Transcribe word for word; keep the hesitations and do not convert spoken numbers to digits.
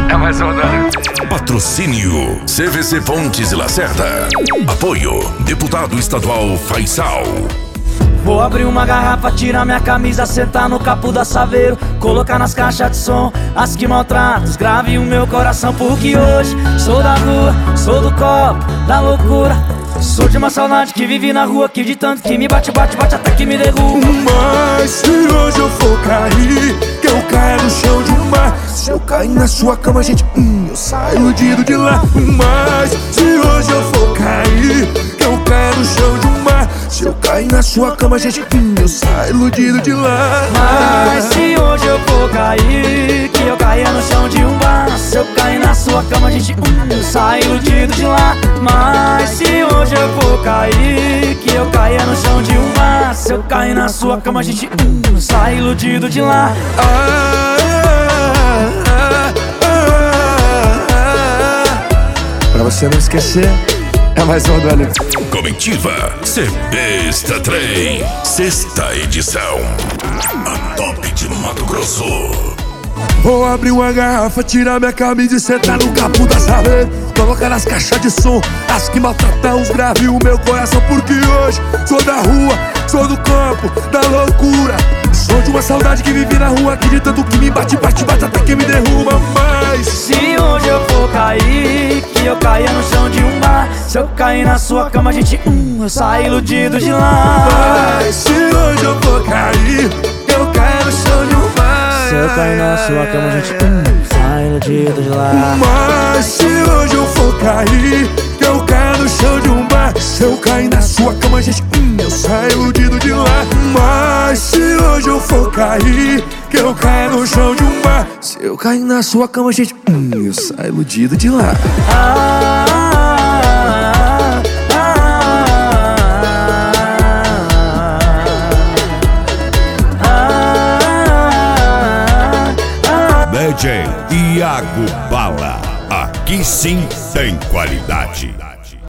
É mais uma dona. Patrocínio C V C Pontes e Lacerda. Apoio Deputado Estadual Faisal. Vou abrir uma garrafa, tirar minha camisa, sentar no capô da Saveiro, colocar nas caixas de som as que maltratam, grave o meu coração, porque hoje sou da rua, sou do copo, da loucura. Sou de uma saudade que vive na rua, que de tanto que me bate, bate, bate até que me derruba. Mas se hoje eu for cair, que eu caia no chão de um mar. Se eu cair na sua cama, gente, hum, eu saio iludido de lá. Mas se hoje eu for cair, que eu caia no chão de um mar. Se eu cair na sua cama, gente, hum, eu saio iludido de lá. Mas se hoje eu for cair, que eu caia no chão de um bar. Se eu cair na sua cama, gente, hum, eu saio iludido de lá. Mas se hoje eu for cair, que eu caia no chão de um bar. Se eu cair na sua cama, gente, hum, eu saio iludido de lá. Ah, ah, ah, ah. Pra você não esquecer, é mais uma do Alex. Comitiva C Besta Trem, sexta edição. A top de Mato Grosso. Vou abrir uma garrafa, tirar minha camisa e sentar no capô da Saveiro, colocar nas caixas de som as que maltratam os graves o meu coração, porque hoje sou da rua, sou do campo, da loucura. Sou de uma saudade que vive na rua, que de tanto que me bate, bate, bate até que me derruba. Mas se hoje eu for cair, que eu caia no chão de um bar. Se eu cair na sua cama, gente, hum, eu saio iludido de lá. Mas se hoje eu for cair, que eu caia no chão de um bar. Se eu cair na sua cama, gente, hum, sai iludido de lá. Mas se hoje eu for cair, que eu caia no chão de um bar. Se eu cair na sua cama, gente, hum, eu saio iludido de lá. Mas se hoje eu for cair, que eu caia no chão de um bar. Se eu cair na sua cama, gente, hum, eu saio iludido de lá. Ah, ah, ah, ah, D J Iago Bala. Aqui sim tem qualidade.